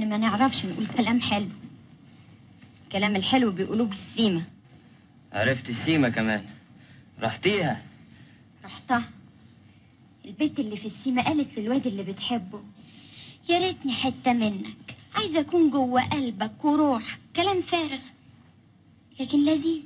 احنا ما نعرفش نقول كلام حلو. الكلام الحلو بيقولوه بالسيمة. عرفت السيمة كمان؟ رحتيها؟ رحتها. البنت اللي في السيمة قالت للواد اللي بتحبه: يا ريتني حتة منك، عايزة أكون جوه قلبك وروحك. كلام فارغ لكن لذيذ.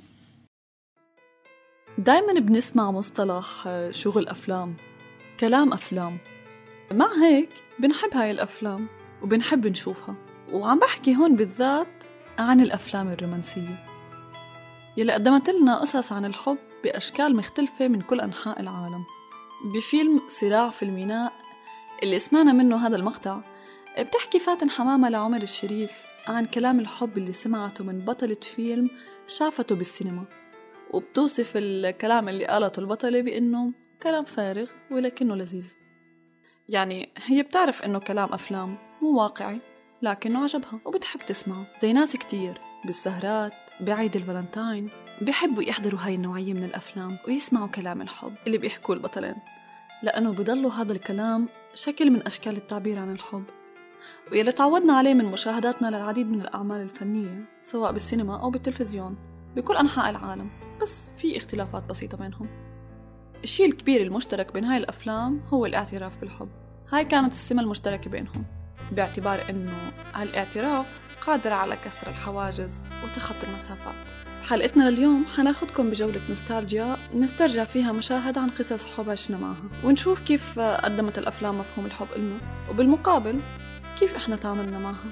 دايما بنسمع مصطلح شغل أفلام، كلام أفلام. مع هيك بنحب هاي الأفلام وبنحب نشوفها، وعم بحكي هون بالذات عن الأفلام الرومانسية يلي قدمت لنا قصص عن الحب بأشكال مختلفة من كل أنحاء العالم. بفيلم صراع في الميناء اللي سمعنا منه هذا المقطع، بتحكي فاتن حمامة لعمر الشريف عن كلام الحب اللي سمعته من بطلة فيلم شافته بالسينما، وبتوصف الكلام اللي قالته البطلة بأنه كلام فارغ ولكنه لذيذ. يعني هي بتعرف أنه كلام أفلام مو واقعي لكنه عجبها وبتحب تسمعه. زي ناس كتير بالسهرات بعيد الفالنتاين بيحبوا يحضروا هاي النوعية من الأفلام ويسمعوا كلام الحب اللي بيحكوا البطلين، لأنه بيضلوا هذا الكلام شكل من أشكال التعبير عن الحب، ويلي تعودنا عليه من مشاهداتنا للعديد من الأعمال الفنية سواء بالسينما أو بالتلفزيون بكل أنحاء العالم، بس في اختلافات بسيطة بينهم. الشيء الكبير المشترك بين هاي الأفلام هو الاعتراف بالحب. هاي كانت السمة المشتركة بينهم، باعتبار أنه هالاعتراف قادر على كسر الحواجز وتخطي المسافات. بحلقتنا لليوم حناخدكم بجولة نوستالجيا نسترجع فيها مشاهد عن قصص حب عشنا معها، ونشوف كيف قدمت الأفلام مفهوم الحب إلنا، وبالمقابل كيف إحنا تعاملنا معها.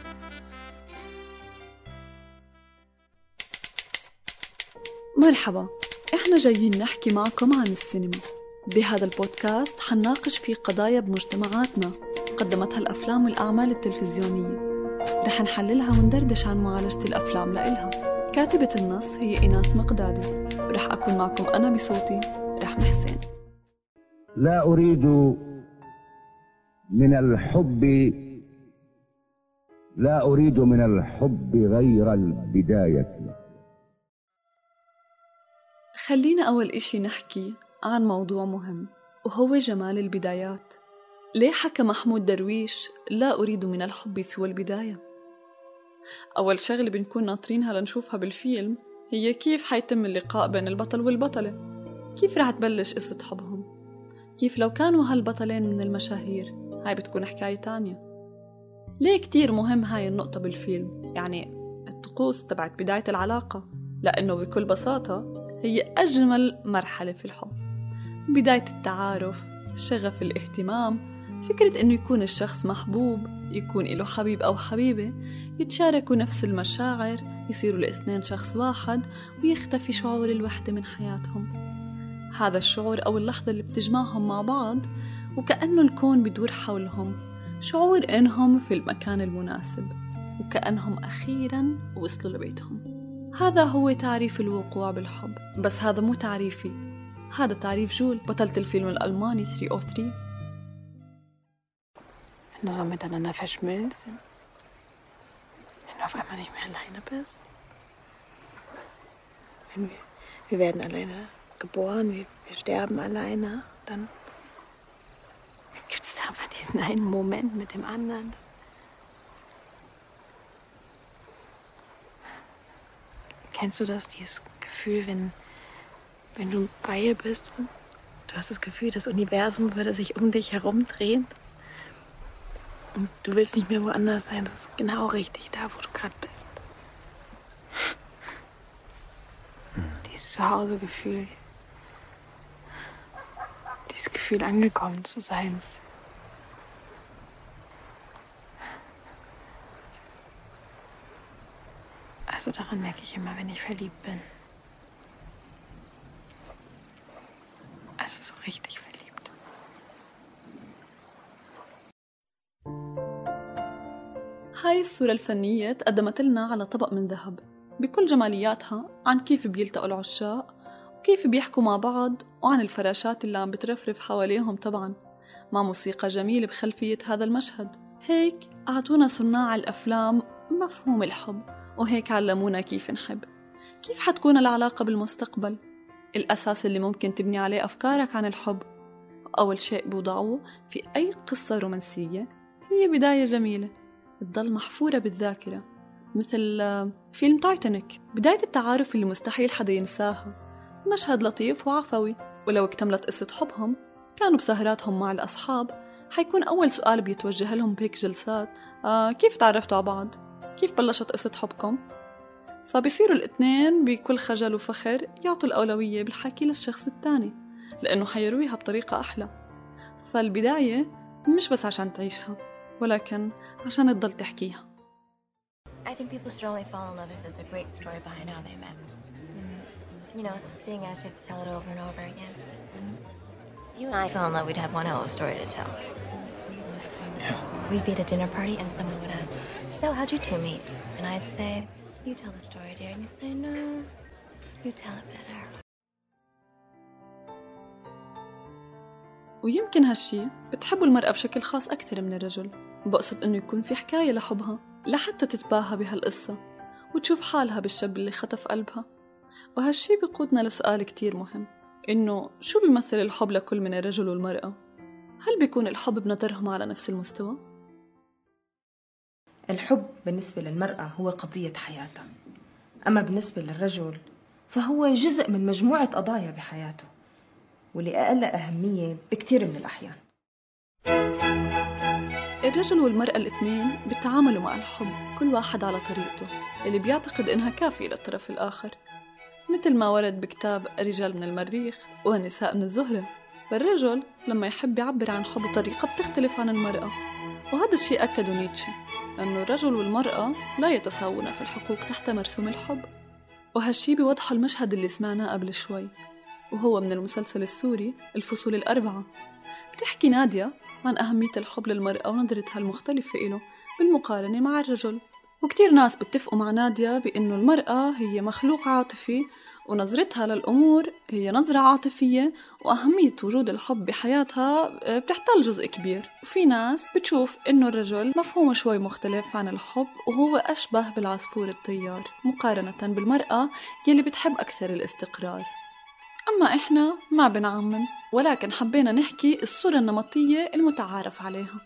مرحبا، إحنا جايين نحكي معكم عن السينما. بهذا البودكاست حنناقش فيه قضايا بمجتمعاتنا قدمتها الأفلام والأعمال التلفزيونية. رح نحللها وندردش عن معالجة الأفلام لإلها. كاتبة النص هي إيناس مقدادي، ورح أكون معكم أنا بصوتي رحمة حسين. لا أريد من الحب غير البداية. خلينا أول إشي نحكي عن موضوع مهم، وهو جمال البدايات. ليه حكى محمود درويش لا أريد من الحب سوى البداية؟ أول شغلة بنكون ناطرينها لنشوفها بالفيلم هي كيف حيتم اللقاء بين البطل والبطلة، كيف رح تبلش قصة حبهم، كيف لو كانوا هالبطلين من المشاهير. هاي بتكون حكاية تانية. ليه كتير مهم هاي النقطة بالفيلم، يعني الطقوس تبعت بداية العلاقة؟ لأنه بكل بساطة هي أجمل مرحلة في الحب. بداية التعارف، شغف الاهتمام، فكرة إنه يكون الشخص محبوب، يكون له حبيب أو حبيبة، يتشاركوا نفس المشاعر، يصيروا الاثنين شخص واحد، ويختفي شعور الوحدة من حياتهم. هذا الشعور أو اللحظة اللي بتجمعهم مع بعض وكأنه الكون بدور حولهم، شعور إنهم في المكان المناسب وكأنهم أخيراً وصلوا لبيتهم. هذا هو تعريف الوقوع بالحب، بس هذا مو تعريفي، هذا تعريف جول، بطلة الفيلم الألماني 303. Wenn du so miteinander verschmilzt, wenn du auf einmal nicht mehr alleine bist. Wir werden alleine geboren, wir sterben alleine, dann gibt es aber diesen einen Moment mit dem anderen. Kennst du das, dieses Gefühl, wenn du bei ihr bist und du hast das Gefühl, das Universum würde sich um dich herum drehen und du willst nicht mehr woanders sein, du bist genau richtig da, wo du gerade bist. Dieses Zuhausegefühl, dieses Gefühl angekommen zu sein. Also daran merke ich immer, wenn ich verliebt bin. Also so richtig verliebt. هاي الصورة الفنية تقدمت لنا على طبق من ذهب بكل جمالياتها عن كيف بيلتقوا العشاق وكيف بيحكوا مع بعض، وعن الفراشات اللي عم بترفرف حواليهم طبعا، مع موسيقى جميلة بخلفية هذا المشهد. هيك أعطونا صناع الأفلام مفهوم الحب، وهيك علمونا كيف نحب، كيف حتكون العلاقة بالمستقبل، الأساس اللي ممكن تبني عليه أفكارك عن الحب. أول شيء بوضعوه في أي قصة رومانسية هي بداية جميلة، تضل محفورة بالذاكرة، مثل فيلم تايتانيك. بداية التعارف اللي مستحيل حدا ينساها، مشهد لطيف وعفوي، ولو اكتملت قصة حبهم كانوا بسهراتهم مع الأصحاب، حيكون أول سؤال بيتوجه لهم بهيك جلسات كيف تعرفتوا على بعض؟ كيف بلشت قصة حبكم؟ فبيصيروا الاثنين بكل خجل وفخر يعطوا الأولوية بالحكي للشخص الثاني، لأنه حيرويها بطريقة أحلى. فالبداية مش بس عشان تعيشها، ولكن عشان تضل تحكيها. I think people should only fall in love if there's a great story behind how they met. You know, seeing as you have to tell it over and over again. If you and I fell in love, we'd have one hell of a story to tell. Yeah. We'd be at a dinner party and someone would ask, so how'd you two meet? And I'd say, you tell the story, dear. And you'd say, no, you tell it better. ويمكن هالشي بتحبوا المرأة بشكل خاص أكثر من الرجل. بقصد إنه يكون في حكاية لحبها لحتى تتباهى بهالقصة وتشوف حالها بالشاب اللي خطف قلبها. وهالشي بيقودنا لسؤال كتير مهم، إنه شو بيمثل الحب لكل من الرجل والمرأة؟ هل بيكون الحب بنظرهم على نفس المستوى؟ الحب بالنسبة للمرأة هو قضية حياتها، أما بالنسبة للرجل فهو جزء من مجموعة قضايا بحياته، واللي أقل أهمية بكتير من الأحيان. الرجل والمرأة الاثنين بيتعاملوا مع الحب كل واحد على طريقته اللي بيعتقد إنها كافية للطرف الآخر، مثل ما ورد بكتاب رجال من المريخ ونساء من الزهرة. فالرجل لما يحب يعبر عن حب بطريقة بتختلف عن المرأة، وهذا الشيء أكده نيتشه، أنه الرجل والمرأة لا يتساوون في الحقوق تحت مرسوم الحب. وهالشي بيوضح المشهد اللي سمعناه قبل شوي، وهو من المسلسل السوري الفصول الأربعة. بتحكي نادية عن أهمية الحب للمرأة ونظرتها المختلفة إله بالمقارنة مع الرجل. وكتير ناس بتفقوا مع نادية بأنه المرأة هي مخلوق عاطفي ونظرتها للأمور هي نظرة عاطفية، وأهمية وجود الحب بحياتها بتحتل جزء كبير. وفي ناس بتشوف إنه الرجل مفهومه شوي مختلف عن الحب، وهو أشبه بالعصفور الطيار مقارنة بالمرأة يلي بتحب أكثر الاستقرار. أما إحنا ما بنعمم، ولكن حبينا نحكي الصورة النمطية المتعارف عليها.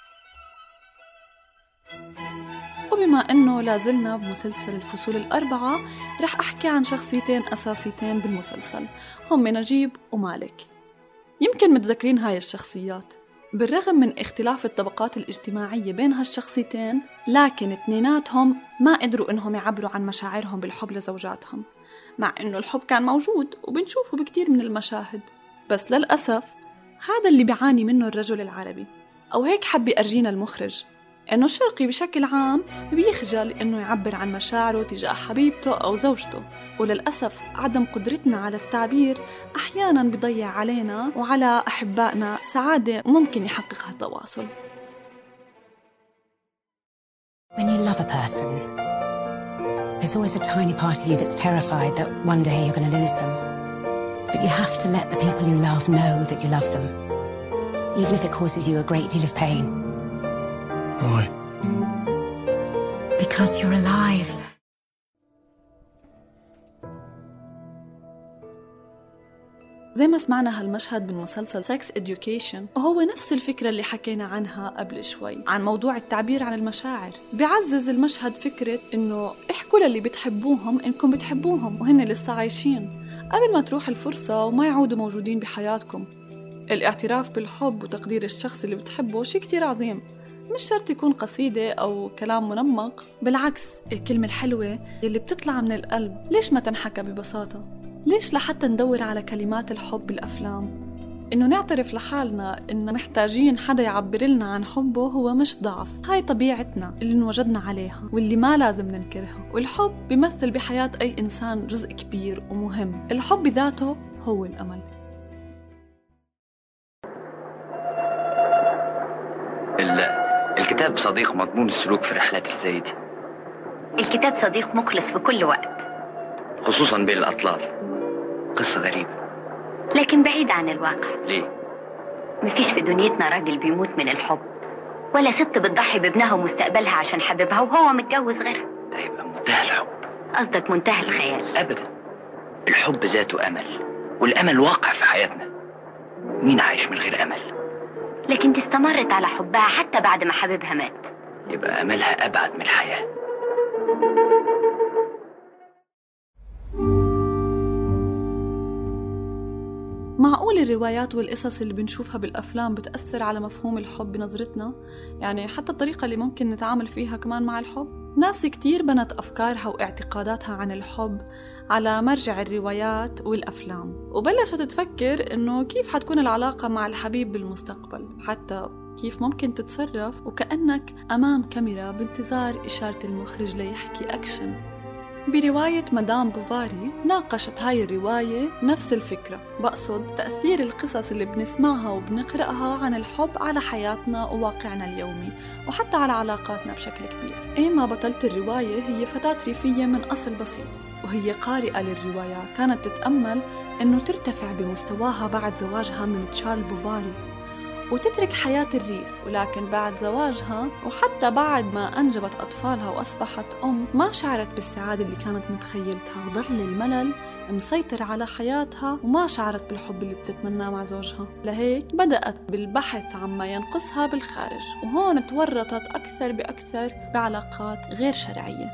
وبما أنه لازلنا بمسلسل الفصول الأربعة، رح أحكي عن شخصيتين أساسيتين بالمسلسل، هم نجيب ومالك. يمكن متذكرين هاي الشخصيات، بالرغم من اختلاف الطبقات الاجتماعية بين هالشخصيتين، لكن اثنيناتهم ما قدروا إنهم يعبروا عن مشاعرهم بالحب لزوجاتهم، مع إنه الحب كان موجود وبنشوفه بكتير من المشاهد. بس للأسف هذا اللي بيعاني منه الرجل العربي، أو هيك حب يأرجينا المخرج، إنه الشرقي بشكل عام بيخجل إنه يعبر عن مشاعره تجاه حبيبته أو زوجته. وللأسف عدم قدرتنا على التعبير أحياناً بيضيع علينا وعلى أحبائنا سعادة ممكن يحققها التواصل. When you love a person, there's always a tiny part of you that's terrified that one day you're going to lose them. But you have to let the people you love know that you love them, even if it causes you a great deal of pain. Why? Because you're alive. زي ما سمعنا هالمشهد من مسلسل Sex Education، وهو نفس الفكرة اللي حكينا عنها قبل شوي عن موضوع التعبير عن المشاعر. بيعزز المشهد فكرة إنه احكوا للي بتحبوهم إنكم بتحبوهم وهن لسه عايشين قبل ما تروح الفرصة وما يعودوا موجودين بحياتكم. الاعتراف بالحب وتقدير الشخص اللي بتحبه شيء كتير عظيم، مش شرط يكون قصيدة أو كلام منمق، بالعكس الكلمة الحلوة اللي بتطلع من القلب ليش ما تنحكى ببساطة؟ ليش لحتى ندور على كلمات الحب بالأفلام؟ إنه نعترف لحالنا إن محتاجين حدا يعبر لنا عن حبه هو مش ضعف، هاي طبيعتنا اللي انوجدنا عليها واللي ما لازم ننكرها. والحب بيمثل بحياة أي إنسان جزء كبير ومهم. الحب بذاته هو الأمل. الكتاب صديق مضمون السلوك في رحلات زي دي. الكتاب صديق مخلص في كل وقت، خصوصا بين الأطلال. قصة غريبة لكن بعيد عن الواقع. ليه؟ مفيش في دنيتنا راجل بيموت من الحب، ولا ست بتضحي بابنها ومستقبلها عشان حبيبها وهو متجوز غيرها. ده يبقى منتهى الحب. قصدك منتهى الخيال؟ أبدا، الحب ذاته أمل، والأمل واقع في حياتنا. مين عايش من غير أمل؟ لكن دي استمرت على حبها حتى بعد ما حبيبها مات. يبقى أملها أبعد من الحياة. معقول الروايات والقصص اللي بنشوفها بالأفلام بتأثر على مفهوم الحب بنظرتنا؟ يعني حتى الطريقة اللي ممكن نتعامل فيها كمان مع الحب؟ ناس كتير بنت أفكارها واعتقاداتها عن الحب على مرجع الروايات والأفلام، وبلشت تفكر إنه كيف حتكون العلاقة مع الحبيب بالمستقبل، حتى كيف ممكن تتصرف وكأنك أمام كاميرا بانتظار إشارة المخرج ليحكي أكشن. برواية مدام بوفاري ناقشت هاي الرواية نفس الفكرة، بقصد تأثير القصص اللي بنسمعها وبنقرأها عن الحب على حياتنا وواقعنا اليومي وحتى على علاقاتنا بشكل كبير. إيما بطلة الرواية هي فتاة ريفية من أصل بسيط، وهي قارئة للروايات كانت تتأمل إنه ترتفع بمستواها بعد زواجها من تشارل بوفاري وتترك حياة الريف، ولكن بعد زواجها وحتى بعد ما أنجبت أطفالها وأصبحت أم ما شعرت بالسعادة اللي كانت متخيلتها، وظل الملل مسيطر على حياتها وما شعرت بالحب اللي بتتمناه مع زوجها. لهيك بدأت بالبحث عما ينقصها بالخارج، وهون تورطت أكثر بأكثر بعلاقات غير شرعية.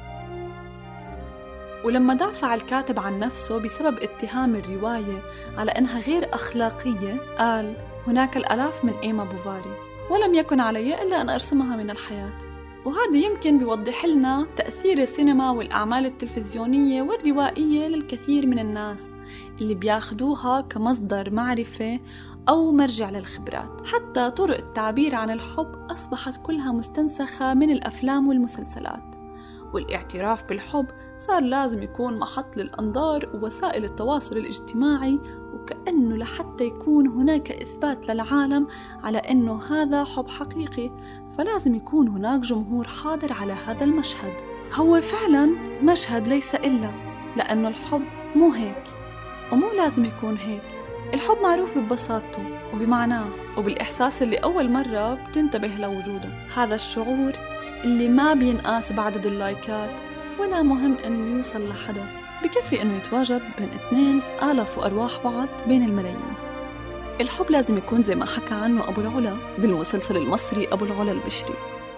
ولما دافع الكاتب عن نفسه بسبب اتهام الرواية على أنها غير أخلاقية قال: هناك الآلاف من إيما بوفاري ولم يكن علي إلا أن أرسمها من الحياة. وهذا يمكن بيوضح لنا تأثير السينما والأعمال التلفزيونية والروائية للكثير من الناس اللي بياخدوها كمصدر معرفة أو مرجع للخبرات. حتى طرق التعبير عن الحب أصبحت كلها مستنسخة من الأفلام والمسلسلات، والاعتراف بالحب صار لازم يكون محط للأنظار ووسائل التواصل الاجتماعي، وكأنه لحتى يكون هناك إثبات للعالم على أنه هذا حب حقيقي فلازم يكون هناك جمهور حاضر على هذا المشهد. هو فعلا مشهد ليس إلا، لأنه الحب مو هيك ومو لازم يكون هيك. الحب معروف ببساطته وبمعناه وبالإحساس اللي أول مرة بتنتبه لوجوده، هذا الشعور اللي ما بينقاس بعدد اللايكات ولا مهم أنه يوصل لحدا، بكفي أنه يتواجد بين 2 آلاف وأرواح بعض بين الملايين. الحب لازم يكون زي ما حكى عنه أبو العلا بالمسلسل المصري أبو العلا البشري.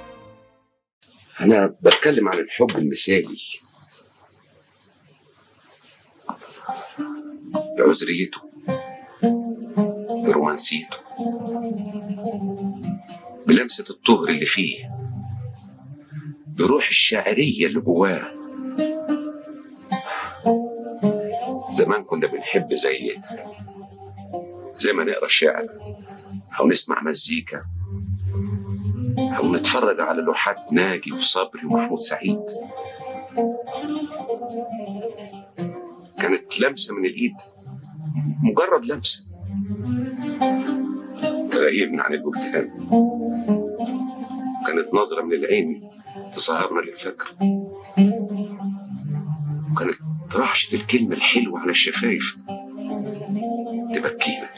أنا بتكلم عن الحب المثالي بعذريته، برومانسيته، بلمسة الطهر اللي فيه، بروح الشاعرية اللي جواه. زمان كنا بنحب زي ما نقرأ شعر أو نسمع مزيكا أو نتفرج على لوحات ناجي وصبري ومحمود سعيد. كانت لمسة من الإيد، مجرد لمسة تغيرنا عن الوجدان، كانت نظرة من العين تسهرنا للفكر، وكانت رعشة الكلمة الحلوة على الشفايف تبكينا.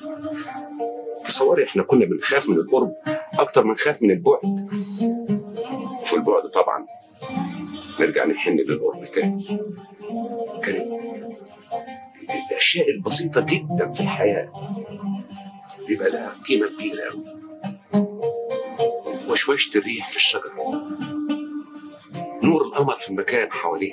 تصوري احنا كنا بنخاف من القرب اكتر من نخاف من البعد، وفي البعد طبعا نرجع نحن للقرب تاني. كانت الاشياء البسيطة جدا في الحياة بيبقى لها قيمة كبيرة قوي. وشوشة الريح في الشجرة، نور القمر في المكان حواليه،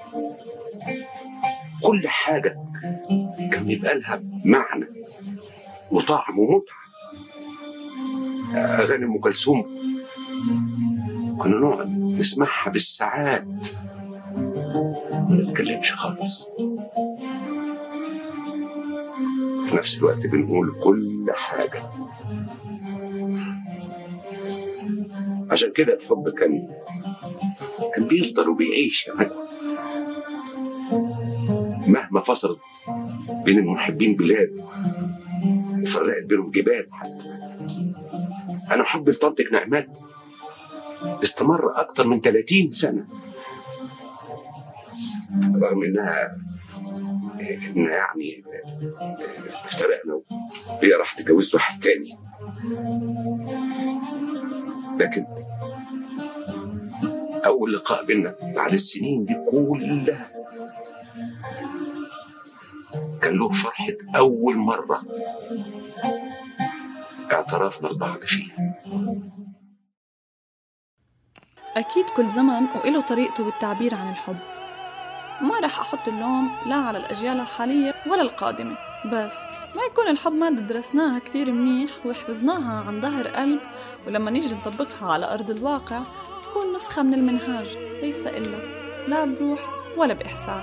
كل حاجة كان بيبقى لها معنى وطعم ومتعة. أغاني أم كلثوم كنا نقعد نسمعها بالساعات ما نتكلمش خالص، في نفس الوقت بنقول كل حاجة. عشان كده الحب كان بيفضل وبيعيش يعني. مهما فصلت بين المحبين بلاد وفرقت بينهم جبال، حتى أنا حبي لطنطك نعمات استمر أكتر من 30 سنة، رغم إنها يعني افترقنا وهي راح تتجوز واحد تاني، لكن أول لقاء بينا بعد السنين دي كلها كان له فرحة أول مرة اعترفنا لبعض فيها. أكيد كل زمن وإله طريقته بالتعبير عن الحب. ما رح أحط اللوم لا على الأجيال الحالية ولا القادمة، بس ما يكون الحب مادة درسناها كتير منيح وحفظناها عن ظهر قلب، ولما نيجي نطبقها على أرض الواقع تكون نسخة من المنهاج ليس إلا لا بروح ولا بإحساس.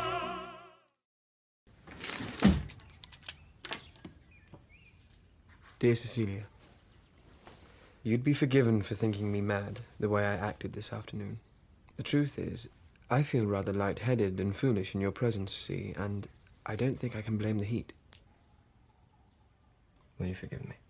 Dear Cecilia, you'd be forgiven for thinking me mad the way I acted this afternoon. The truth is, I feel rather light-headed and foolish in your presence, see, and I don't think I can blame the heat. Will you forgive me?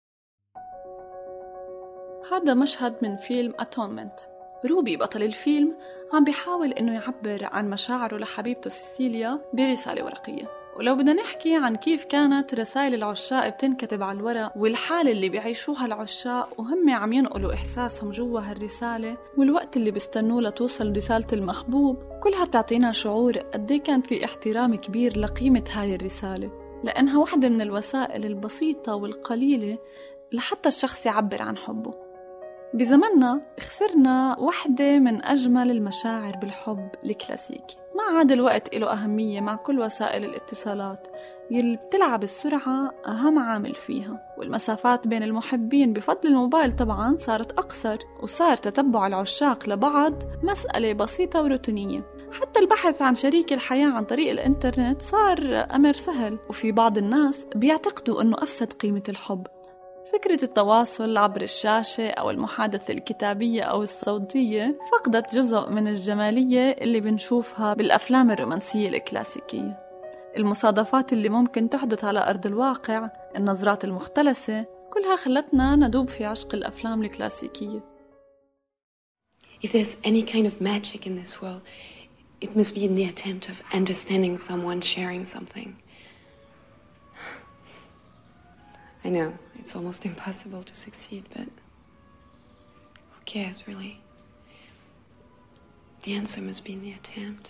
هذا مشهد من فيلم Atonement. روبي بطل الفيلم عم بيحاول إنه يعبر عن مشاعره لحبيبته سيسيليا برسالة ورقية. ولو بدنا نحكي عن كيف كانت رسائل العشاق بتنكتب على الورق والحالة اللي بيعيشوها العشاق وهم عم ينقلوا إحساسهم جوا هالرسالة والوقت اللي بيستنوه لتوصل رسالة المحبوب، كلها بتعطينا شعور قديه كان في احترام كبير لقيمة هاي الرسالة، لأنها واحدة من الوسائل البسيطة والقليلة لحتى الشخص يعبر عن حبه. بزمننا خسرنا واحدة من أجمل المشاعر بالحب الكلاسيكي، ما عاد الوقت له أهمية مع كل وسائل الاتصالات يلي بتلعب السرعة أهم عامل فيها، والمسافات بين المحبين بفضل الموبايل طبعاً صارت أقصر، وصار تتبع العشاق لبعض مسألة بسيطة وروتينية. حتى البحث عن شريك الحياة عن طريق الإنترنت صار أمر سهل، وفي بعض الناس بيعتقدوا أنه أفسد قيمة الحب. فكرة التواصل عبر الشاشة أو المحادثة الكتابية أو الصوتية فقدت جزء من الجمالية اللي بنشوفها بالأفلام الرومانسية الكلاسيكية. المصادفات اللي ممكن تحدث على أرض الواقع، النظرات المختلسة، كلها خلتنا ندوب في عشق الأفلام الكلاسيكية. If there's any kind of magic in this world, it must be in the attempt of understanding someone, sharing something. I know, it's almost impossible to succeed, but who cares, really? The answer must be in the attempt.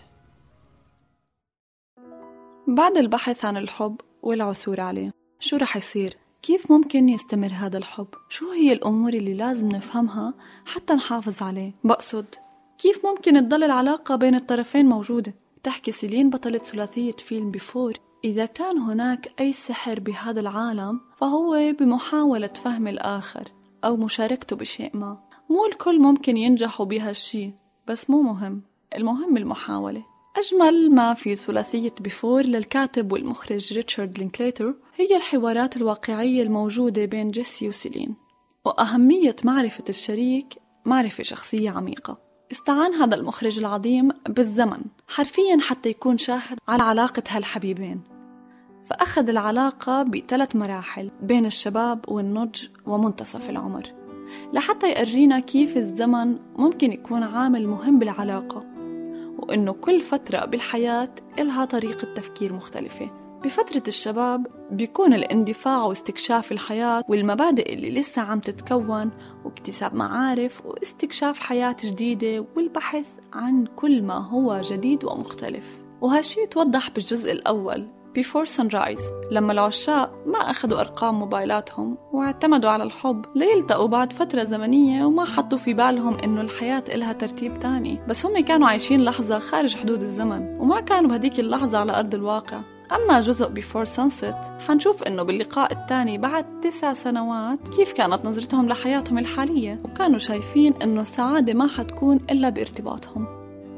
بعد البحث عن الحب والعثور عليه، شو رح يصير؟ كيف ممكن يستمر هذا الحب؟ شو هي الأمور اللي لازم نفهمها حتى نحافظ عليه؟ بقصد كيف ممكن تضل العلاقة بين الطرفين موجودة؟ تحكي سيلين بطلة ثلاثية فيلم بيفور: إذا كان هناك أي سحر بهذا العالم فهو بمحاولة فهم الآخر أو مشاركته بشيء ما. مو الكل ممكن ينجحوا بهالشي، بس مو مهم، المهم المحاولة. أجمل ما في ثلاثية بيفور للكاتب والمخرج ريتشارد لينكليتر هي الحوارات الواقعية الموجودة بين جيسي وسيلين، وأهمية معرفة الشريك معرفة شخصية عميقة. استعان هذا المخرج العظيم بالزمن حرفياً حتى يكون شاهد على علاقة هالحبيبين، فأخذ العلاقة ب3 مراحل بين الشباب والنضج ومنتصف العمر، لحتى يأرجينا كيف الزمن ممكن يكون عامل مهم بالعلاقة، وإنه كل فترة بالحياة إلها طريقة تفكير مختلفة. بفترة الشباب بيكون الاندفاع واستكشاف الحياة والمبادئ اللي لسه عم تتكون، واكتساب معارف واستكشاف حياة جديدة والبحث عن كل ما هو جديد ومختلف. وهالشي توضح بالجزء الأول Before Sunrise، لما العشاق ما أخذوا أرقام موبايلاتهم واعتمدوا على الحب ليلتقوا بعد فترة زمنية، وما حطوا في بالهم إنه الحياة إلها ترتيب تاني، بس هم كانوا عايشين لحظة خارج حدود الزمن وما كانوا بهديك اللحظة على أرض الواقع. أما جزء Before Sunset حنشوف إنه باللقاء الثاني بعد 9 سنوات كيف كانت نظرتهم لحياتهم الحالية، وكانوا شايفين إنه السعادة ما حتكون إلا بارتباطهم.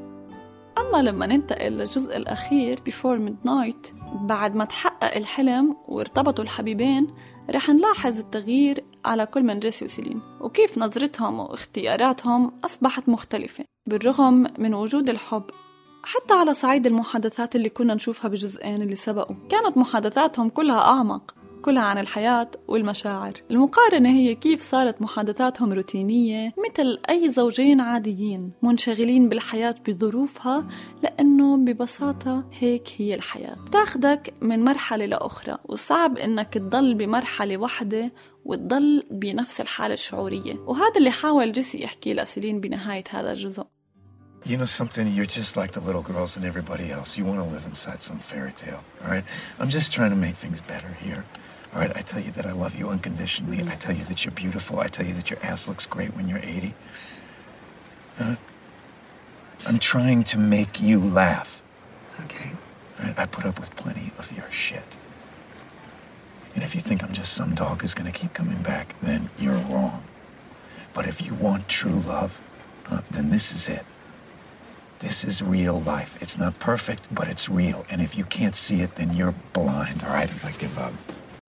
أما لما ننتقل للجزء الأخير Before Midnight، بعد ما تحقق الحلم وارتبطوا الحبيبين، رح نلاحظ التغيير على كل من جيسي وسيلين، وكيف نظرتهم واختياراتهم أصبحت مختلفة بالرغم من وجود الحب. حتى على صعيد المحادثات اللي كنا نشوفها بجزئين اللي سبقوا، كانت محادثاتهم كلها أعمق، كلها عن الحياة والمشاعر. المقارنة هي كيف صارت محادثاتهم روتينية مثل أي زوجين عاديين منشغلين بالحياة بظروفها، لأنه ببساطة هيك هي الحياة، تاخدك من مرحلة لأخرى، وصعب إنك تضل بمرحلة واحدة وتضل بنفس الحالة الشعورية. وهذا اللي حاول جيسي يحكي لسيلين بنهاية هذا الجزء. You know something? You're just like the little girls and everybody else. You want to live inside some fairy tale, all right? I'm just trying to make things better here, all right? I tell you that I love you unconditionally. I tell you that you're beautiful. I tell you that your ass looks great when you're 80. Huh? I'm trying to make you laugh. Okay. Right? I put up with plenty of your shit. And if you think I'm just some dog who's gonna keep coming back, then you're wrong. But if you want true love, then this is it. This is real life. It's not perfect, but it's real. And if you can't see it, then you're blind, all right? I give up.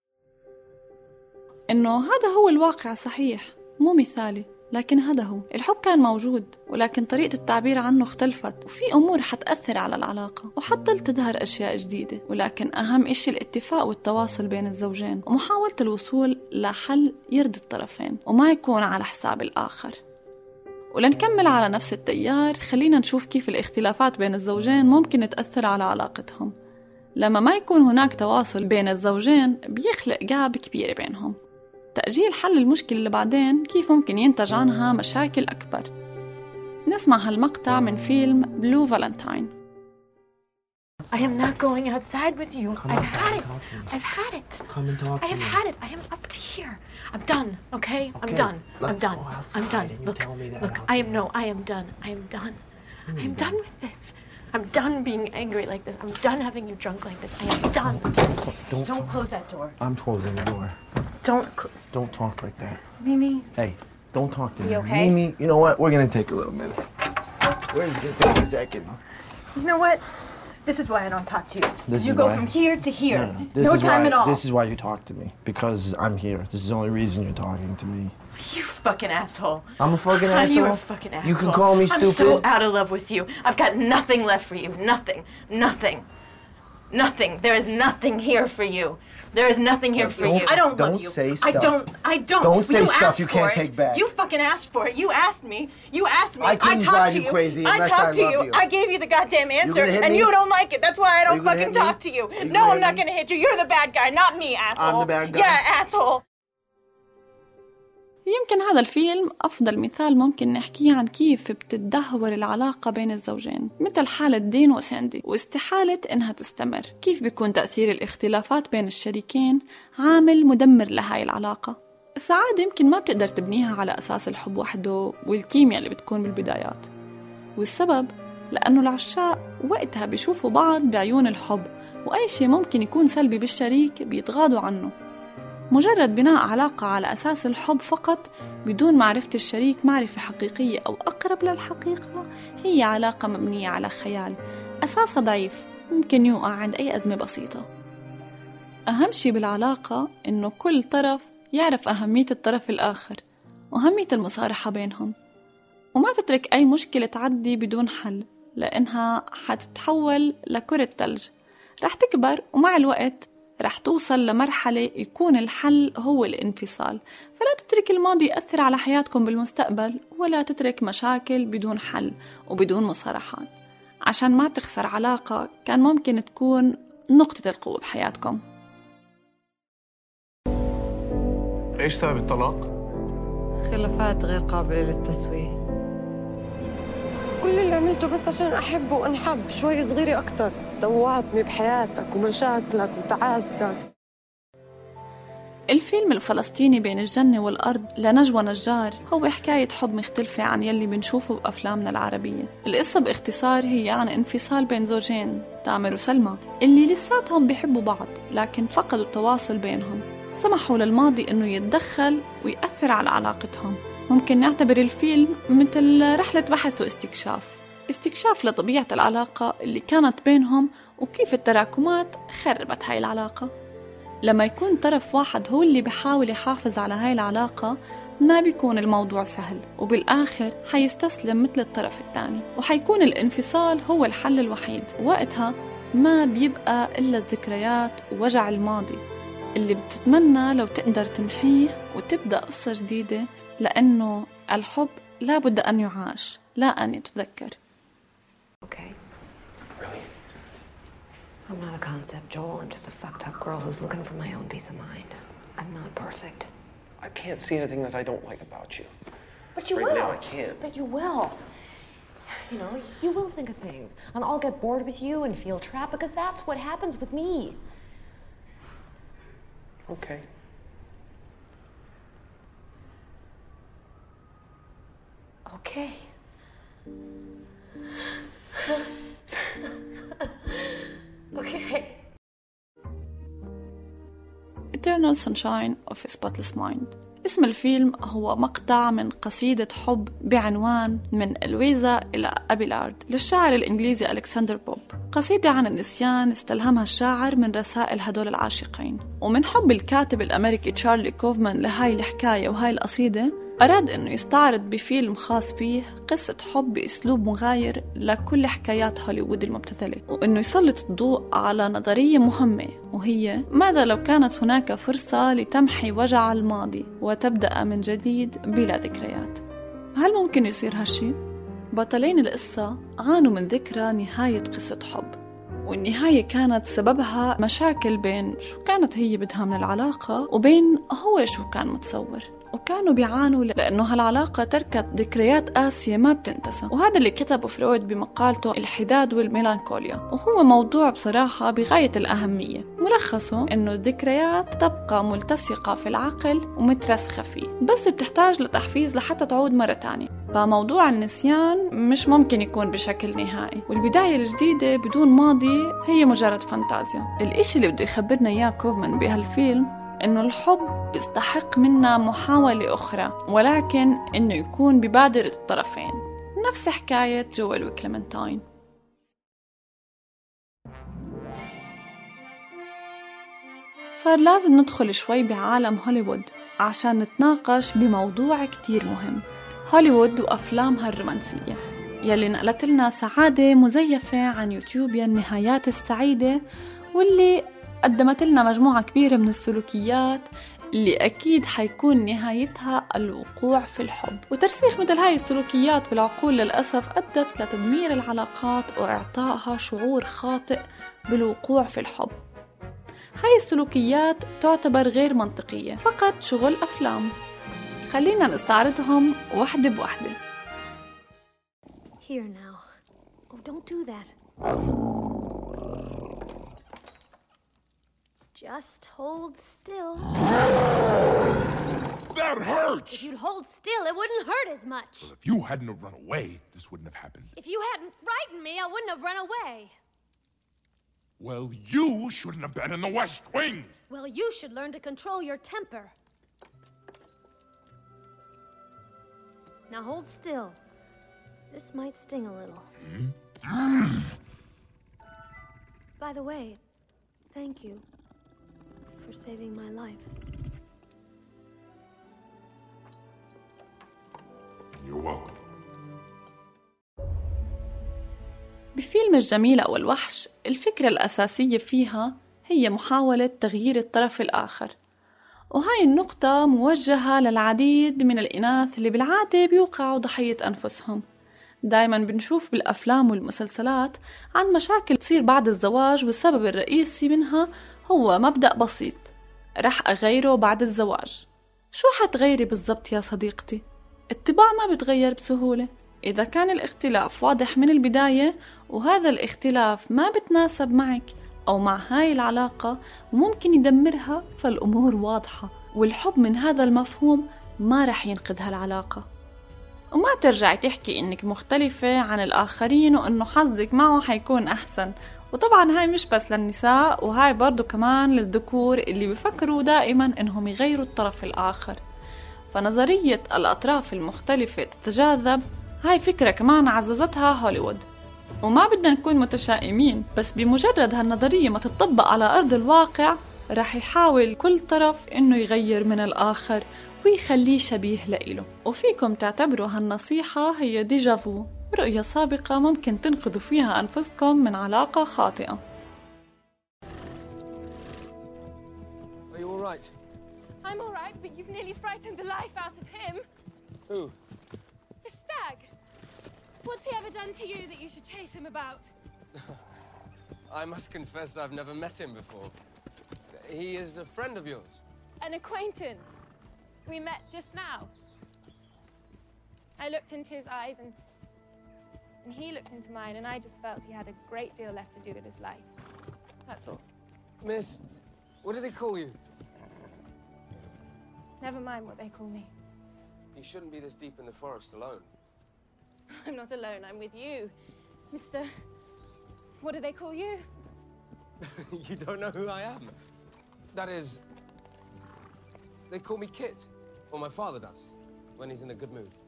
إنه هذا هو الواقع صحيح، مو مثالي، لكن هذا هو. الحب كان موجود، ولكن طريقة التعبير عنه اختلفت، وفي أمور حتأثر على العلاقة وحتى تظهر أشياء جديدة. ولكن أهم إشي الاتفاق والتواصل بين الزوجين، ومحاولة الوصول لحل يرضي الطرفين وما يكون على حساب الآخر. ولنكمل على نفس التيار، خلينا نشوف كيف الاختلافات بين الزوجين ممكن تأثر على علاقتهم. لما ما يكون هناك تواصل بين الزوجين بيخلق جاب كبيرة بينهم. تأجيل حل المشكلة اللي بعدين كيف ممكن ينتج عنها مشاكل أكبر. نسمع هالمقطع من فيلم بلو فالنتاين. I am not going outside with you. I've had it. I've had it. Come and talk to me. I have had it. I am up to here. I'm done, okay? I'm done. I'm done. I'm done. Look, I am done. I am done. I am done with this. I'm done being angry like this. I'm done having you drunk like this. I am done. Don't close that door. I'm closing the door. Don't talk like that. Mimi. Hey, don't talk to me. You okay? Mimi, you know what? We're gonna take a little minute. We're just gonna take a second. You know what? This is why I don't talk to you. You go from here to here. No time at all. This is why you talk to me. Because I'm here. This is the only reason you're talking to me. You fucking asshole. I'm a fucking asshole? You're a fucking asshole. You can call me stupid. I'm so out of love with you. I've got nothing left for you. Nothing. Nothing. Nothing. There is nothing here for you. There is nothing here for you. I don't love you. Don't say stuff. I don't. Don't say stuff you can't take back. You fucking asked for it. You asked me. You asked me. I couldn't drive you crazy unless I love you. I gave you the goddamn answer, and you don't like it. That's why I don't fucking talk to you. No, I'm not gonna hit you. You're the bad guy, not me, asshole. I'm the bad guy. Yeah, asshole. يمكن هذا الفيلم أفضل مثال ممكن نحكيه عن كيف بتتدهور العلاقة بين الزوجين، مثل حالة دين وساندي، واستحالة إنها تستمر. كيف بيكون تأثير الاختلافات بين الشريكين عامل مدمر لهاي العلاقة. السعادة يمكن ما بتقدر تبنيها على أساس الحب وحده والكيمياء اللي بتكون بالبدايات، والسبب لأنه العشاق وقتها بيشوفوا بعض بعيون الحب، وأي شيء ممكن يكون سلبي بالشريك بيتغاضوا عنه. مجرد بناء علاقة على أساس الحب فقط بدون معرفة الشريك معرفة حقيقية أو أقرب للحقيقة هي علاقة مبنية على خيال أساسها ضعيف، ممكن يوقع عند أي أزمة بسيطة. أهم شيء بالعلاقة إنه كل طرف يعرف أهمية الطرف الآخر وأهمية المصارحة بينهم، وما تترك أي مشكلة تعدي بدون حل، لأنها حتتحول لكرة ثلج رح تكبر، ومع الوقت رح توصل لمرحلة يكون الحل هو الانفصال. فلا تترك الماضي يأثر على حياتكم بالمستقبل، ولا تترك مشاكل بدون حل وبدون مصارحات، عشان ما تخسر علاقة كان ممكن تكون نقطة القوة بحياتكم. إيش سبب الطلاق؟ خلافات غير قابلة للتسوية. كل اللي عملته بس عشان أحب وأنحب شوي صغيرة أكتر، دواتني بحياتك ومشاكلك وتعاسكك. الفيلم الفلسطيني بين الجنة والأرض لنجوى نجار هو حكاية حب مختلفة عن يلي بنشوفه بأفلامنا العربية. القصة باختصار هي عن انفصال بين زوجين، تامر وسلمى، اللي لساتهم بيحبوا بعض لكن فقدوا التواصل بينهم. سمحوا للماضي إنه يتدخل ويأثر على علاقتهم. ممكن نعتبر الفيلم مثل رحلة بحث واستكشاف لطبيعة العلاقة اللي كانت بينهم وكيف التراكمات خربت هاي العلاقة. لما يكون طرف واحد هو اللي بيحاول يحافظ على هاي العلاقة ما بيكون الموضوع سهل، وبالآخر حيستسلم مثل الطرف الثاني، وحيكون الانفصال هو الحل الوحيد. وقتها ما بيبقى إلا الذكريات ووجع الماضي اللي بتتمنى لو تقدر تمحيه وتبدأ قصة جديدة، لأنه الحب لا بد أن يعاش لا أن يتذكر. Okay. Really? I'm not a concept, Joel. I'm just a fucked up girl who's looking for my own peace of mind. I'm not perfect. I can't see anything that I don't like about you. But you will. Right now I can't. But you will. You know, you will think of things. And I'll get bored with you and feel trapped because that's what happens with me. Okay. Okay. Eternal Sunshine of a Spotless Mind. اسم الفيلم هو مقطع من قصيدة حب بعنوان من إلويزا إلى أبيلارد للشاعر الإنجليزي ألكسندر بوب، قصيدة عن النسيان استلهمها الشاعر من رسائل هدول العاشقين. ومن حب الكاتب الأمريكي تشارلي كوفمان لهاي الحكاية وهاي القصيدة أراد أنه يستعرض بفيلم خاص فيه قصة حب بأسلوب مغاير لكل حكايات هوليوود المبتذلة، وأنه يسلط الضوء على نظرية مهمة، وهي ماذا لو كانت هناك فرصة لتمحي وجع الماضي وتبدأ من جديد بلا ذكريات؟ هل ممكن يصير هالشي؟ بطلين القصة عانوا من ذكرى نهاية قصة حب، والنهاية كانت سببها مشاكل بين شو كانت هي بدها من العلاقة وبين هو شو كان متصور، وكانوا بيعانوا لأنه هالعلاقة تركت ذكريات قاسية ما بتنتسى. وهذا اللي كتبه فرويد بمقالته الحداد والميلانكوليا، وهو موضوع بصراحة بغاية الأهمية. ملخصه إنه الذكريات تبقى ملتصقة في العقل ومترسخة فيه، بس بتحتاج لتحفيز لحتى تعود مرة تانية. فموضوع النسيان مش ممكن يكون بشكل نهائي، والبداية الجديدة بدون ماضي هي مجرد فانتازيا. الإشي اللي بده يخبرنا إياه كوفمان بهالفيلم إنه الحب بيستحق منا محاولة أخرى، ولكن إنه يكون ببادرة الطرفين، نفس حكاية جويل وكليمنتاين. صار لازم ندخل شوي بعالم هوليوود عشان نتناقش بموضوع كتير مهم، هوليوود وأفلامها الرومانسية يلي نقلت لنا سعادة مزيفة عن يوتيوب النهايات السعيدة، واللي قدمت لنا مجموعة كبيرة من السلوكيات اللي أكيد حيكون نهايتها الوقوع في الحب. وترسيخ مثل هاي السلوكيات بالعقول للأسف أدت لتدمير العلاقات وإعطائها شعور خاطئ بالوقوع في الحب. هاي السلوكيات تعتبر غير منطقية، فقط شغل أفلام. خلينا نستعرضهم واحدة بواحدة. Here now. Oh, don't do that. Just hold still. That hurts! If you'd hold still, it wouldn't hurt as much. Well, if you hadn't have run away, this wouldn't have happened. If you hadn't frightened me, I wouldn't have run away. Well, you shouldn't have been in the West Wing. Well, you should learn to control your temper. Now hold still. This might sting a little. By the way, thank you for saving my life. You're welcome. بفيلم الجميلة والوحش الفكرة الأساسية فيها هي محاولة تغيير الطرف الآخر، وهاي النقطة موجهة للعديد من الإناث اللي بالعادة بيوقعوا ضحية أنفسهم. دايما بنشوف بالأفلام والمسلسلات عن مشاكل تصير بعد الزواج، والسبب الرئيسي منها هو مبدأ بسيط: رح أغيره بعد الزواج. شو حتغيري بالضبط يا صديقتي؟ الطباع ما بتغير بسهولة. إذا كان الاختلاف واضح من البداية وهذا الاختلاف ما بتناسب معك أو مع هاي العلاقة وممكن يدمرها، فالأمور واضحة، والحب من هذا المفهوم ما رح ينقذ هالعلاقة. وما ترجعي تحكي إنك مختلفة عن الآخرين وإنه حظك معه حيكون أحسن. وطبعا هاي مش بس للنساء، وهاي برضو كمان للذكور اللي بيفكروا دائما إنهم يغيروا الطرف الآخر. فنظرية الأطراف المختلفة تتجاذب هاي فكرة كمان عززتها هوليوود. وما بدنا نكون متشائمين، بس بمجرد هالنظرية ما تطبق على أرض الواقع رح يحاول كل طرف إنه يغير من الآخر ويخليه شبيه لإله. وفيكم تعتبروا هالنصيحة هي ديجافو، رؤية سابقة ممكن تنقذوا فيها أنفسكم من علاقة خاطئة. Are you all right? I'm all right, but you've nearly frightened the life out of him. Who? The stag. What's he ever done to you that you should chase him about? I must confess I've never met him before. He is a friend of yours. An acquaintance. We met just now. I looked into his eyes and he looked into mine, and I just felt he had a great deal left to do with his life. That's all. Miss, what do they call you? Never mind what they call me. You shouldn't be this deep in the forest alone. I'm not alone, I'm with you. Mr. What do they call you? You don't know who I am? That is, They call me Kit. Or my father does, when he's in a good mood.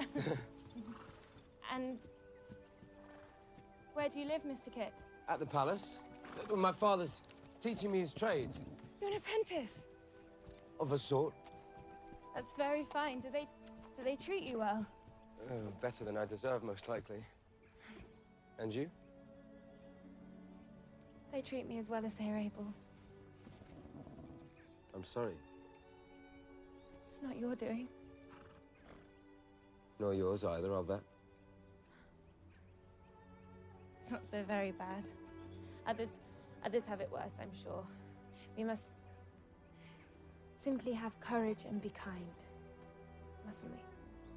And where do you live, Mr. Kit? At the palace. My father's teaching me his trade. You're an apprentice. Of a sort. That's very fine. Do they treat you well? Better than I deserve, most likely. And you? They treat me as well as they're able. I'm sorry. It's not your doing. Nor yours either, I'll bet. It's not so very bad. Others have it worse, I'm sure. We must simply have courage and be kind, mustn't we?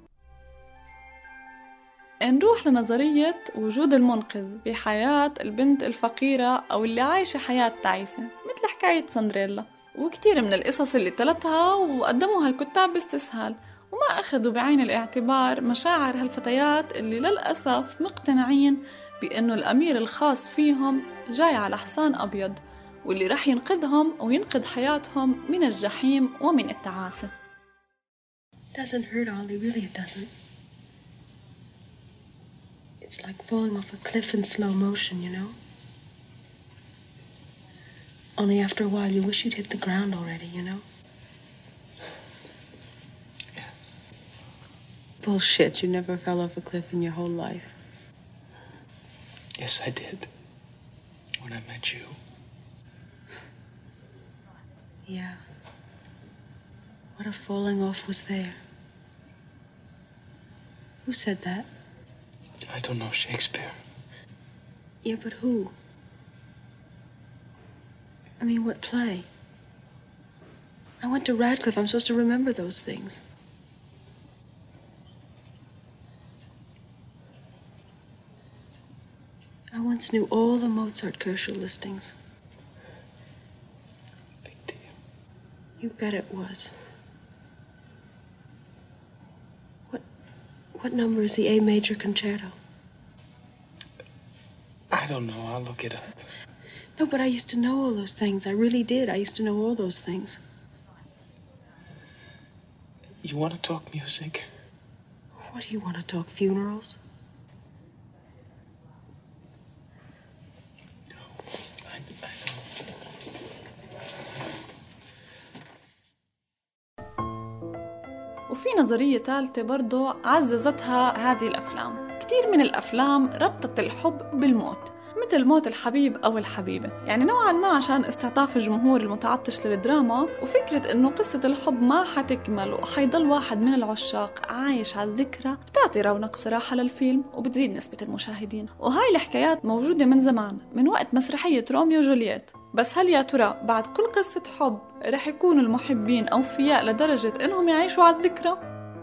نروح لنظرية وجود المنقذ بحياة البنت الفقيرة أو اللي عايشة حياة تعيسة، مثل حكاية سندريلا، وكتير من القصص اللي تلتها وقدموها الكتاب باستسهال، وما أخذوا بعين الاعتبار مشاعر هالفتيات اللي للأسف مقتنعين بأنه الأمير الخاص فيهم جاي على حصان أبيض، واللي رح ينقذهم وينقذ حياتهم من الجحيم ومن التعاسة. Doesn't hurt, Ollie, really it doesn't. It's like falling off a cliff in slow motion, you know? Only after a while you wish you'd hit the ground already, you know? Yeah. Bullshit, you never fell off a cliff in your whole life. Yes, I did. When I met you. Yeah. What if falling off was there? Who said that? I don't know Shakespeare. Yeah, but who? I mean, what play? I went to Radcliffe. I'm supposed to remember those things. I once knew all the Mozart Koschel listings. Big deal. You bet it was. What number is the A major concerto? I don't know. I'll look it up. No, but I used to know all those things. I really did. I used to know all those things. You want to talk music? What do you want to talk? Funerals? No, I know. وفي نظرية ثالثة برضو عززتها هذه الأفلام. كتير من الأفلام ربطت الحب بالموت، مثل موت الحبيب أو الحبيبة، يعني نوعاً ما عشان استعطاف الجمهور المتعطش للدراما، وفكرة إنه قصة الحب ما حتكمل وحيضل واحد من العشاق عايش على الذكرى، بتعطي رونق بصراحة للفيلم وبتزيد نسبة المشاهدين. وهاي الحكايات موجودة من زمان، من وقت مسرحية روميو وجولييت. بس هل يا ترى بعد كل قصة حب رح يكونوا المحبين أوفياء لدرجة إنهم يعيشوا على الذكرى؟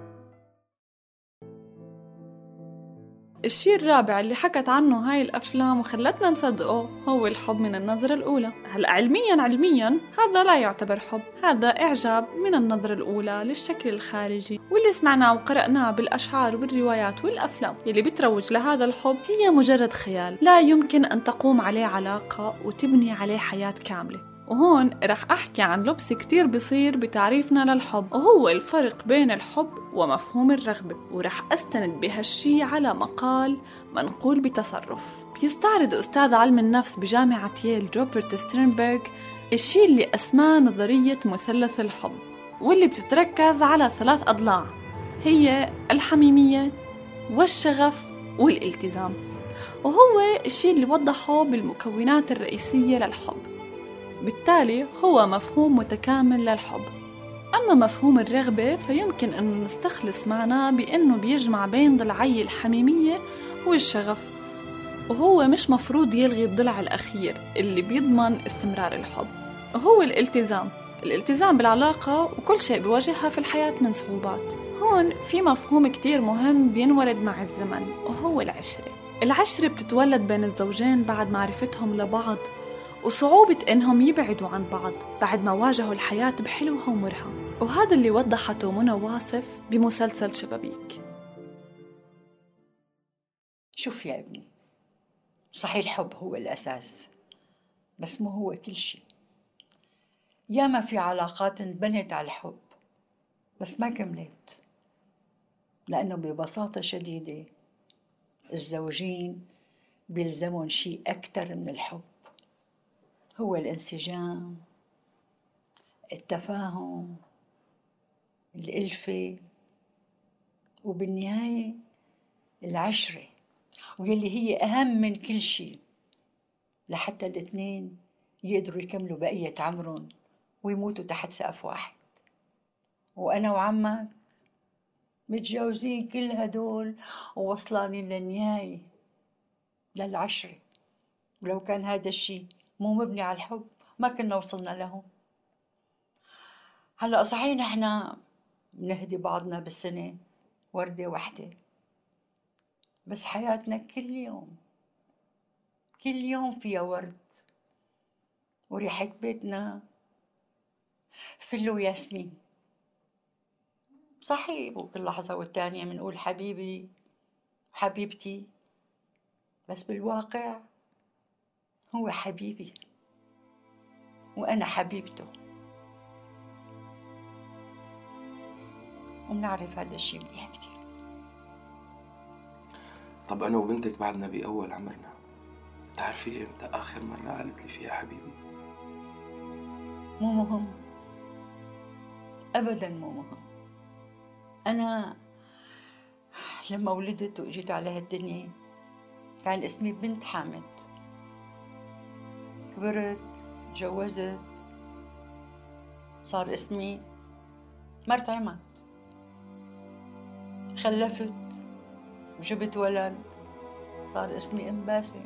الشيء الرابع اللي حكت عنه هاي الأفلام وخلتنا نصدقه هو الحب من النظرة الأولى. هلأ علمياً هذا لا يعتبر حب، هذا إعجاب من النظرة الأولى للشكل الخارجي، واللي سمعناه وقرأناه بالأشعار والروايات والأفلام اللي بتروج لهذا الحب هي مجرد خيال لا يمكن أن تقوم عليه علاقة وتبني عليه حياة كاملة. وهون رح أحكي عن لبس كتير بصير بتعريفنا للحب، وهو الفرق بين الحب ومفهوم الرغبة، ورح أستند بهالشي على مقال منقول بتصرف بيستعرض أستاذ علم النفس بجامعة ييل روبرت ستيرنبرغ الشي اللي أسماه نظرية مثلث الحب، واللي بتتركز على 3 أضلاع، هي الحميمية والشغف والالتزام، وهو الشي اللي وضحه بالمكونات الرئيسية للحب. بالتالي هو مفهوم متكامل للحب. أما مفهوم الرغبة فيمكن أن نستخلص معناه بأنه بيجمع بين ضلعي الحميمية والشغف، وهو مش مفروض يلغي الضلع الأخير اللي بيضمن استمرار الحب، وهو الالتزام بالعلاقة وكل شيء بيواجهها في الحياة من صعوبات. هون في مفهوم كتير مهم بينولد مع الزمن، وهو العشرة بتتولد بين الزوجين بعد معرفتهم لبعض وصعوبة إنهم يبعدوا عن بعض بعد ما واجهوا الحياة بحلوها ومرها، وهذا اللي وضحته منى واصف بمسلسل شبابيك. شوف يا ابني، صحيح الحب هو الأساس، بس مو هو كل شيء. ياما في علاقات انبنت على الحب بس ما كملت، لأنه ببساطة شديدة الزوجين بيلزمون شيء أكتر من الحب، هو الانسجام، التفاهم، الألفة، وبالنهاية العشرة، واللي هي أهم من كل شيء لحتى الاثنين يقدروا يكملوا بقية عمرهم ويموتوا تحت سقف واحد. وأنا وعمك متجوزين كل هدول ووصلانين للنهاية، للعشرة، ولو كان هذا الشيء مو مبني على الحب ما كنا وصلنا له. هلأ صحيح نحن بنهدي بعضنا بالسنة وردة واحدة، بس حياتنا كل يوم فيها ورد، وريحة بيتنا فل وياسمين. صحيح وكل لحظة والتانية منقول حبيبي حبيبتي، بس بالواقع هو حبيبي وأنا حبيبته، وبنعرف هذا الشيء منيح كتير. طب أنا وبنتك بعدنا بأول عمرنا، بتعرفي إمتى آخر مرة قالت لي فيها حبيبي؟ مو مهم، أبداً مو مهم. أنا لما ولدت وإجيت على هالدنيا كان اسمي بنت حامد، كبرت تجوزت صار اسمي مرت عماد، خلفت وجبت ولد صار اسمي أم باسم.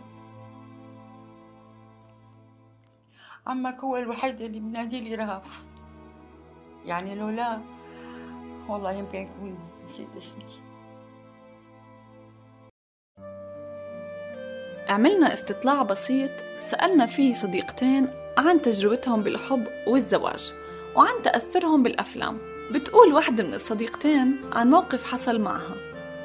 عمك هو الوحيد اللي بنادي لي رهف، يعني لولا والله يمكن يكون نسيت اسمي. عملنا استطلاع بسيط سألنا فيه صديقتين عن تجربتهم بالحب والزواج وعن تأثرهم بالأفلام. بتقول واحدة من الصديقتين عن موقف حصل معها.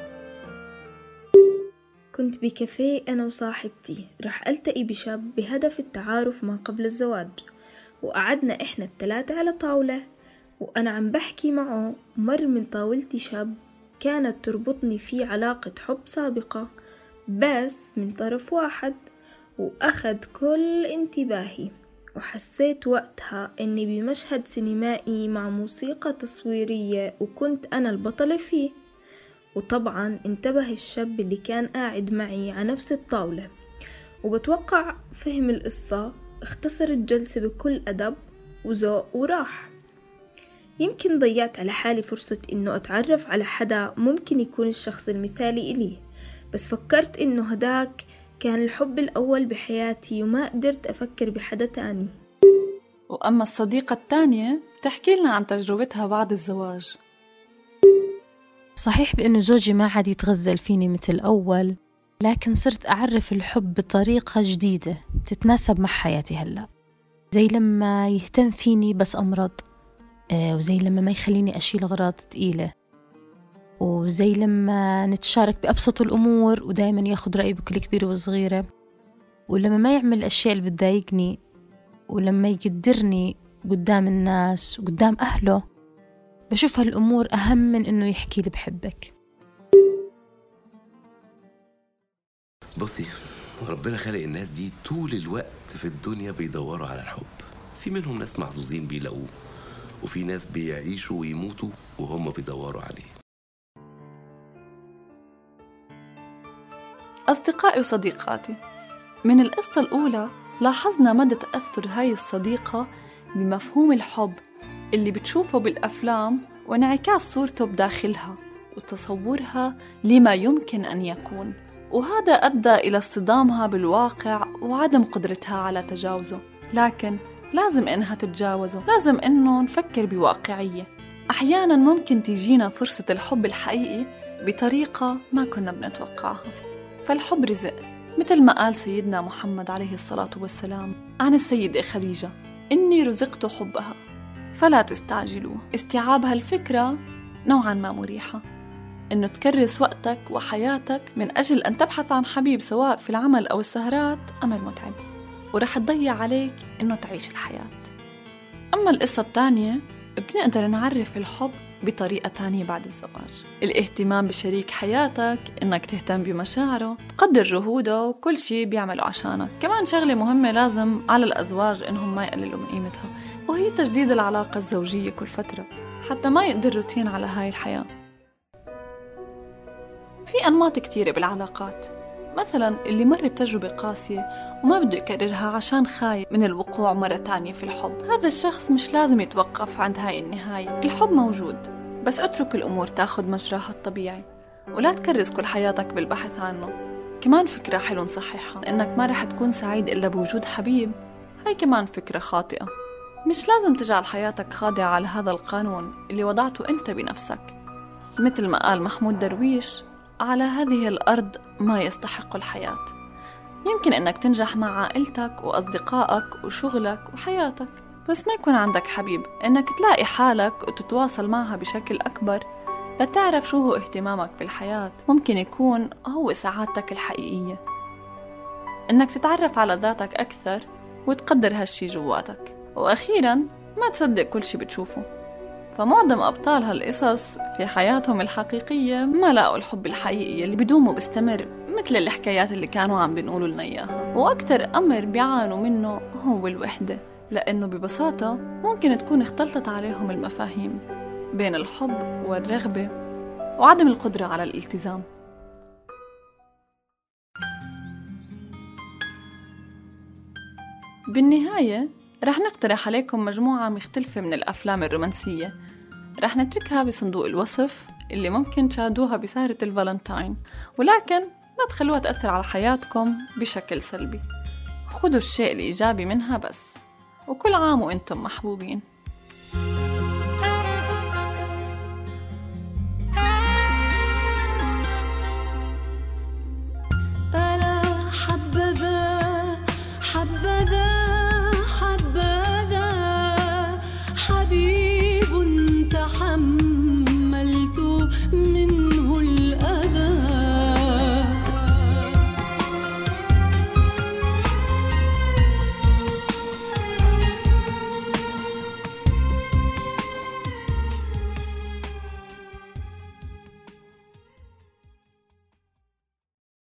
كنت بكافيه أنا وصاحبتي، رح ألتقي بشاب بهدف التعارف ما قبل الزواج، وقعدنا إحنا الثلاثة على طاولة، وأنا عم بحكي معه مر من طاولتي شاب كانت تربطني فيه علاقة حب سابقة بس من طرف واحد، وأخذ كل انتباهي، وحسيت وقتها إني بمشهد سينمائي مع موسيقى تصويرية وكنت أنا البطلة فيه. وطبعا انتبه الشاب اللي كان قاعد معي على نفس الطاولة، وبتوقع فهم القصة، اختصر الجلسة بكل أدب وذوق وراح. يمكن ضيعت على حالي فرصة إنه أتعرف على حدا ممكن يكون الشخص المثالي إليه، بس فكرت إنه هداك كان الحب الأول بحياتي وما قدرت أفكر بحدا تاني. وأما الصديقة الثانية تحكي لنا عن تجربتها بعد الزواج. صحيح بأنه زوجي ما عاد يتغزل فيني مثل أول، لكن صرت أعرف الحب بطريقة جديدة تتناسب مع حياتي هلأ، زي لما يهتم فيني بس أمرض، وزي لما ما يخليني أشيل أغراض ثقيلة، وزي لما نتشارك بأبسط الأمور ودايما ياخد رأيي بكل كبيرة وصغيرة، ولما ما يعمل الأشياء اللي بتضايقني، ولما يقدرني قدام الناس وقدام أهله. بشوف هالأمور أهم من إنه يحكي لي بحبك. بصي، ربنا خلق الناس دي طول الوقت في الدنيا بيدوروا على الحب. في منهم ناس محظوظين بيلاقوه، وفي ناس بيعيشوا ويموتوا وهم بيدوروا عليه. أصدقائي وصديقاتي، من القصة الأولى لاحظنا مدى تأثر هاي الصديقة بمفهوم الحب اللي بتشوفه بالأفلام وانعكاس صورته بداخلها وتصورها لما يمكن أن يكون، وهذا أدى إلى اصطدامها بالواقع وعدم قدرتها على تجاوزه. لكن لازم إنها تتجاوزه، لازم إنه نفكر بواقعية. أحياناً ممكن تيجينا فرصة الحب الحقيقي بطريقة ما كنا بنتوقعها. فالحب رزق، مثل ما قال سيدنا محمد عليه الصلاة والسلام عن السيدة خديجة: إني رزقت حبها فلا تستعجلوه. استيعاب هالفكرة نوعاً ما مريحة، إنه تكرس وقتك وحياتك من أجل أن تبحث عن حبيب سواء في العمل أو السهرات أمر متعب، ورح تضيع عليك إنه تعيش الحياة. أما القصة الثانية، بنقدر نعرف الحب بطريقة تانية بعد الزواج. الاهتمام بشريك حياتك، إنك تهتم بمشاعره، تقدر جهوده وكل شيء بيعمله عشانك. كمان شغلة مهمة لازم على الأزواج إنهم ما يقللوا من قيمتها، وهي تجديد العلاقة الزوجية كل فترة حتى ما يقدر روتين على هاي الحياة. في أنماط كتيرة بالعلاقات، مثلا اللي مر بتجربة قاسية وما بده يكررها عشان خايف من الوقوع مرة تانية في الحب. هذا الشخص مش لازم يتوقف عند هاي النهاية. الحب موجود، بس اترك الأمور تاخد مجراها الطبيعي ولا تكرس كل حياتك بالبحث عنه. كمان فكرة حلو نصححها، إنك ما رح تكون سعيد إلا بوجود حبيب، هاي كمان فكرة خاطئة. مش لازم تجعل حياتك خاضعة على هذا القانون اللي وضعته أنت بنفسك. مثل ما قال محمود درويش، على هذه الأرض ما يستحق الحياة. يمكن أنك تنجح مع عائلتك وأصدقائك وشغلك وحياتك، بس ما يكون عندك حبيب، أنك تلاقي حالك وتتواصل معها بشكل أكبر لتعرف شو هو اهتمامك بالحياة. ممكن يكون هو سعادتك الحقيقية، أنك تتعرف على ذاتك أكثر وتقدر هالشي جواتك. وأخيراً ما تصدق كل شي بتشوفه. فمعظم أبطال هالقصص في حياتهم الحقيقية ما لاقوا الحب الحقيقي اللي بدوم وبستمر، مثل الحكايات اللي كانوا عم بنقولوا لنا إياها. وأكتر أمر بيعانوا منه هو الوحدة، لأنه ببساطة ممكن تكون اختلطت عليهم المفاهيم بين الحب والرغبة وعدم القدرة على الالتزام. بالنهاية رح نقترح عليكم مجموعة مختلفة من الأفلام الرومانسية، رح نتركها بصندوق الوصف اللي ممكن تشاهدوها بسهرة الفالنتاين، ولكن لا تخلوها تأثر على حياتكم بشكل سلبي. خدوا الشيء الإيجابي منها بس، وكل عام وإنتم محبوبين.